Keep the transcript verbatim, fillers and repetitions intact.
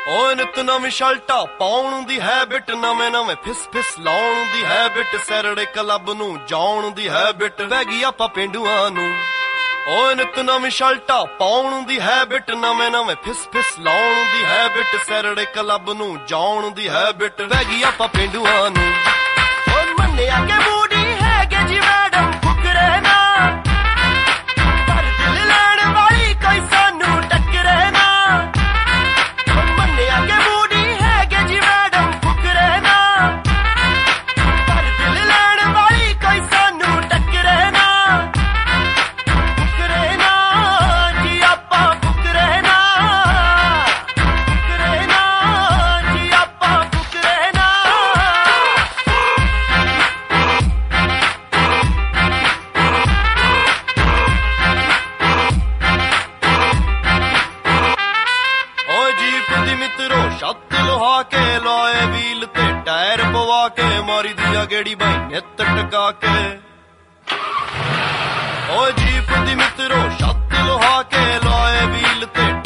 ਓਏ ਨਿਤ ਨਵੀਂ ਸ਼ਰਟਾਂ ਪਾਉਣ ਦੀ ਹੈਬਿਟ, ਨਵੇਂ ਨਵੇਂ ਫਿਸ ਫਿਸ ਲਾਉਣ ਦੀ ਹੈਬਿਟ, ਸੈਰੜੇ ਕਲੱਬ ਨੂੰ ਜਾਉਣ ਦੀ ਹੈਬਿਟ ਪੈ ਗਈ ਆਪਾਂ ਪੇਂਡੂਆਂ ਨੂੰ। ਓਏ ਨਿਤ ਨਵੀਂ ਸ਼ਰਟਾਂ ਪਾਉਣ ਦੀ ਹੈਬਿਟ, ਨਵੇਂ ਨਵੇਂ ਫਿਸ ਫਿਸ ਲਾਉਣ ਦੀ ਹੈਬਿਟ, ਸੈਰੜੇ ਕਲੱਬ ਨੂੰ ਜਾਉਣ ਦੀ ਹੈਬਿਟ ਪੈ ਗਈ ਆਪਾਂ ਪੇਂਡੂਆਂ ਨੂੰ। ਓਏ ਮੰਨਿਆ ਕਿ ਬੂੜੀ ਹੈਗੇ ਜੀ ਮੈਡਮ ਫੁਕਰੇ ਨਾ, ਪਰ ਦਿਲ ਲੈਣ ਵਾਲੀ ਕੋਈ ਸਾਨੂੰ ਟੱਕਰੇ ਨਾ। ਓਏ ਮੰਨਿਆ ਕਿ ਬੂੜੀ ਹੈਗੇ ਜੀ ਮੈਡਮ ਫੁਕਰੇ ਨਾ, ਪਰ ਦਿਲ ਲੈਣ ਵਾਲੀ ਕੋਈ ਸਾਨੂੰ ਟੱਕਰੇ ਨਾ। ਫੁਕਰੇ ਨਾ ਜੀ ਆਪਾਂ ਫੁਕਰੇ ਨਾ, ਫੁਕਰੇ ਨਾ ਜੀ ਆਪਾਂ ਫੁਕਰੇ ਨਾ। ਓਏ ਜੀਪ ਦੀ ਮਿੱਤਰੋ ਛੱਤ ਲੁਹਾ ਕੇ, ਲੋਏ ਵੀਲ ਤੇ ਟਾਇਰ ਪਵਾ ਕੇ, ਮਾਰੀ ਦੀ ਆ ਗੇੜੀ ਬਾਈ ਨਿੱਤ ਟਕਾ ਕੇ। ਓਏ ਜੀਪ ਦੀ ਮਿੱਤਰੋ ਛੱਤ ਲੁਹਾ ਕੇ, ਲੋਏ ਵੀਲ ਤੇ